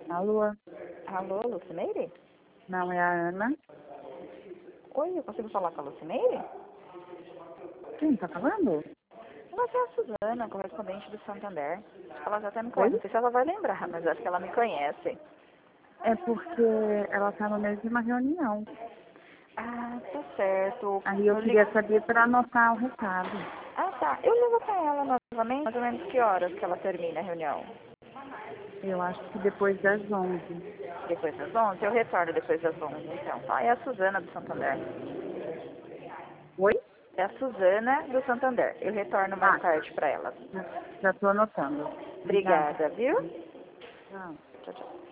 Alô? Alô, Lucineire? Não, é a Ana. Oi, eu consigo falar com a Lucineire? Quem tá falando? Você é a Suzana, correspondente do Santander. Acho que ela já até me conhece. Oi? Não sei se ela vai lembrar, mas acho que ela me conhece. É porque ela tá no meio de uma reunião. Ah, tá certo. Aí eu Eu ligo... queria saber para anotar o recado. Ah, tá. Eu ligo pra ela novamente. Mais ou menos que horas que ela termina a reunião? Eu acho que depois das 11. Depois das 11? Eu retorno depois das 11, então. Tá, é a Suzana do Santander. Oi? É a Suzana do Santander. Eu retorno mais Ah, tarde pra ela. já tô anotando. Obrigada. Obrigada, viu? Tchau. Tchau, tchau.